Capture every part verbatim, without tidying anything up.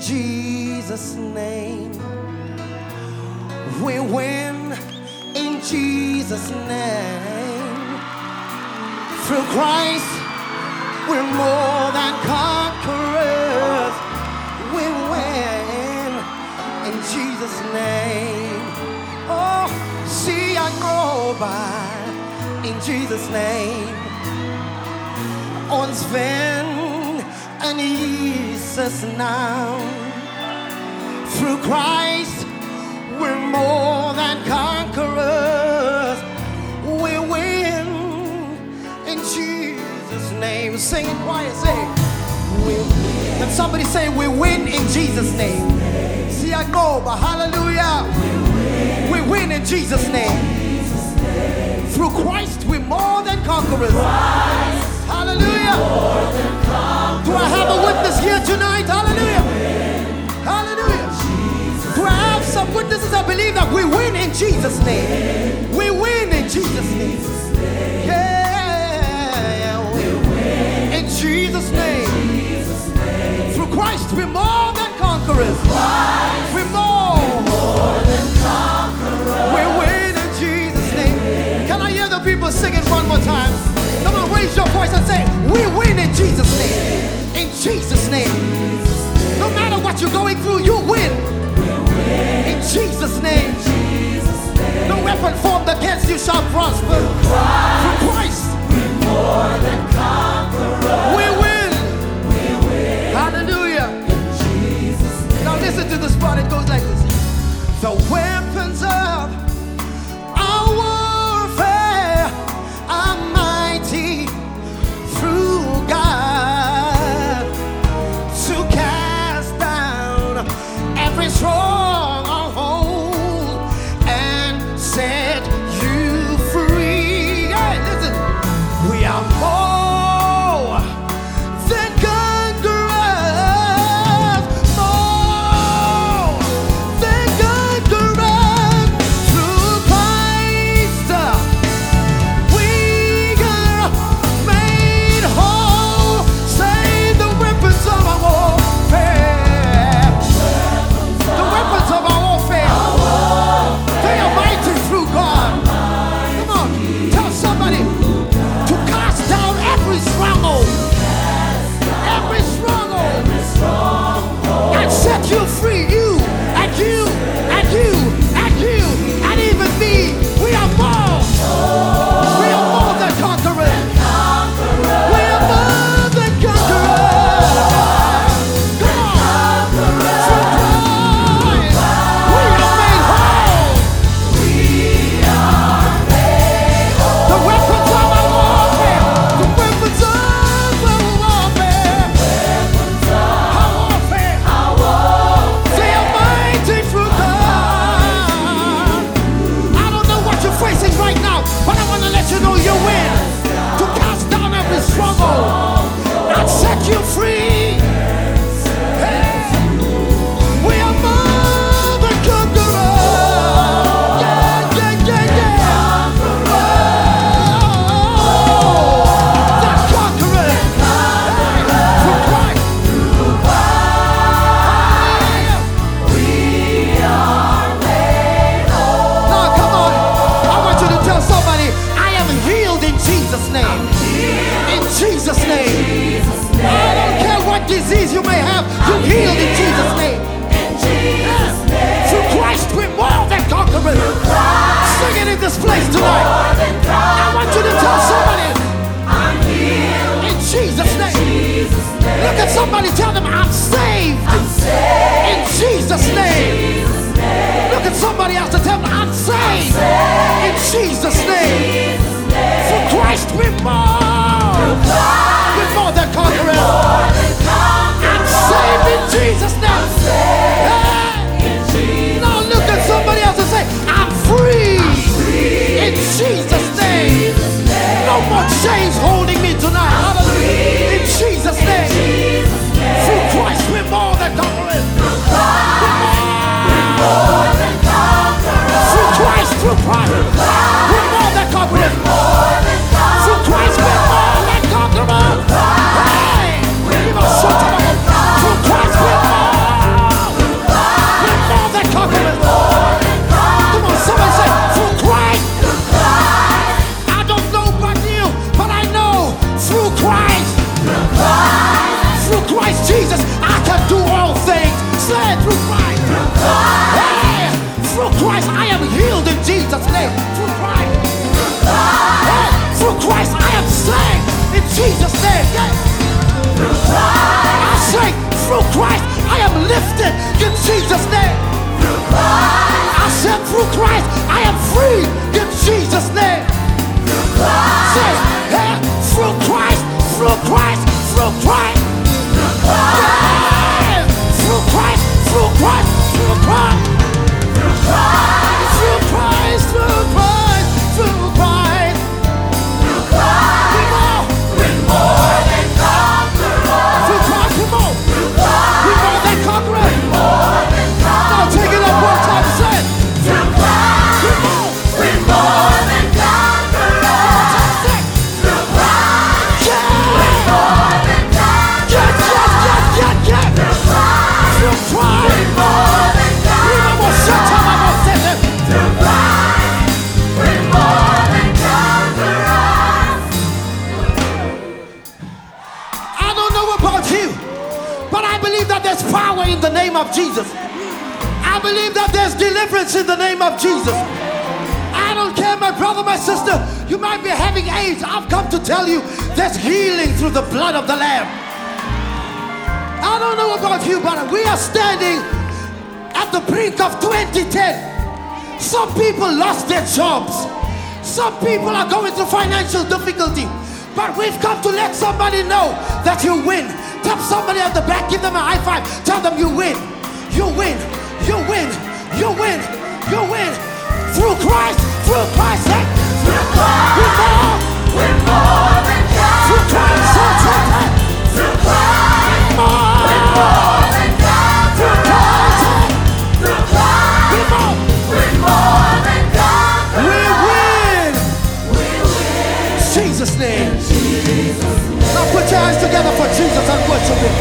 Jesus' name. We win in Jesus' name. Through Christ, we're more than conquerors. We win in Jesus' name. Oh, see, I go by in Jesus' name. Ons wen in Jesus' name. Through Christ, we're more than conquerors. We win in Jesus' name. Sing it quiet, say we win. Can somebody say we win in Jesus' name? See, I go, but hallelujah. We win, we win in Jesus' name. Through Christ, we're more than conquerors. Hallelujah. Do I have a witness here tonight? Hallelujah. Hallelujah. Do I have some witnesses that believe that we win in Jesus' name? We win in Jesus' name. Yeah, we win in Jesus' name. Through Christ, we're more than conquerors. We're more than conquerors. We win in Jesus' name. Can I hear the people sing it one more time? Come on, raise your voice and say, we win in Jesus' name. In Jesus' name. No matter what you're going through, you win. In Jesus' name. No weapon formed against you shall prosper. Through Christ, we're more than conquerors. We win. Hallelujah. Now listen to this part. It goes like this. The weapons of our warfare are mighty through God to cast down every stronghold and set you free. Hey, listen. We are more than conquerors, more than conquerors through Christ. We are made whole. Say the weapons of our warfare. The weapons of our warfare. They are mighty through God. Come on, tell somebody to cast down every stronghold. Every stronghold. And set you free. You and you and you and you and even me. We are more. We are more than conquerors. We are more than conquerors. Come on. Through Christ, we are made whole. The weapons of our warfare. The weapons of our warfare. Our warfare. They are mighty through God. I don't know what you're facing right now, but I want to let you know you win. To cast down every stronghold and set you free. Hey, we are more than conquerors. Yeah, yeah, yeah, yeah. Oh, the conquerors. Hey, through Christ. Now, come on. I want you to tell somebody, I am healed in Jesus' name. In Jesus' name. I don't care what disease you may have, you're healed in Jesus' name. Through Christ, we're more than conquerors. Sing it in this place tonight. I want you to tell somebody, in Jesus' name. Look at somebody, tell them, I'm saved. In Jesus' name. Look at somebody else and tell them, I'm saved. In Jesus' name. For Christ, we're more. We're more than conquerors. I'm saved in Jesus' name. Hey. Now look at somebody else and say, I'm free. In Jesus' name. No more chains holding me tonight. Hallelujah. In Jesus' name. Through Christ, we're more than conquerors. We're more than conquerors. Through Christ, through Christ, we're more than conquerors. Through Christ, we're more than conquerors. Hey, through Christ, we're more Jesus' name. Through Christ. Hey, through Christ I am saved in Jesus' name. Yeah. Through Christ. I say, through Christ I am lifted in Jesus' name. Through Christ. I said, through Christ I am free in Jesus' name. Through Christ. Say, hey, through Christ, through Christ, through Christ. Through Christ. Yeah. Through Christ, through Christ, through Christ. Through Christ. Through Christ, through Christ, through Christ. Through Christ. We're more, we're more than conquerors. Through Christ, we're more. Through Christ. We're more than conquerors. We're more than conquerors. Now take it up one time, say it. Through Christ. We're more. We're more than conquerors. Through Christ. Yeah. We're more than conquerors. Yeah, yeah, yeah, yeah, yeah. Through Christ. Through Christ. We're more than conquerors. Through Christ. We're more than conquerors. I don't know about you, but I believe that there's power in the name of Jesus. I believe that there's deliverance in the name of Jesus. I don't care, my brother, my sister, you might be having AIDS. I've come to tell you there's healing through the blood of the Lamb. I don't know about you, but we are standing at the brink of twenty ten. Some people lost their jobs. Some people are going through financial difficulty. But we've come to let somebody know that you win. Tap somebody at the back, give them a high five. Tell them you win. You win. You win. You win. You win. Through Christ. Through Christ. Eh? Through Christ. We're more. We're more than conquerors. Through Christ. Through Christ. More. We're more than conquerors. Through Christ. Through Christ. We're more. We're more than conquerors. We win. We win. Jesus' name. Jesus' name. Now put your hands together for Jesus and worship Him.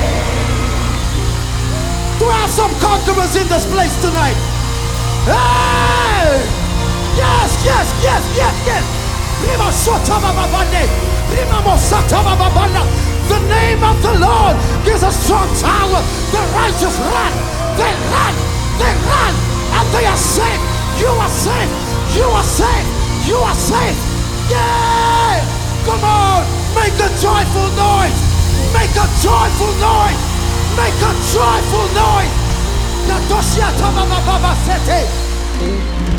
Do I have some conquerors in this place tonight? Hey! Yes, yes, yes, yes, yes. The name of the Lord is a strong tower. The righteous run. They run. They run. And they are safe. You are safe. You are safe. You are safe. Yeah! Come on. Make a joyful noise. Make a joyful noise. Make a joyful noise.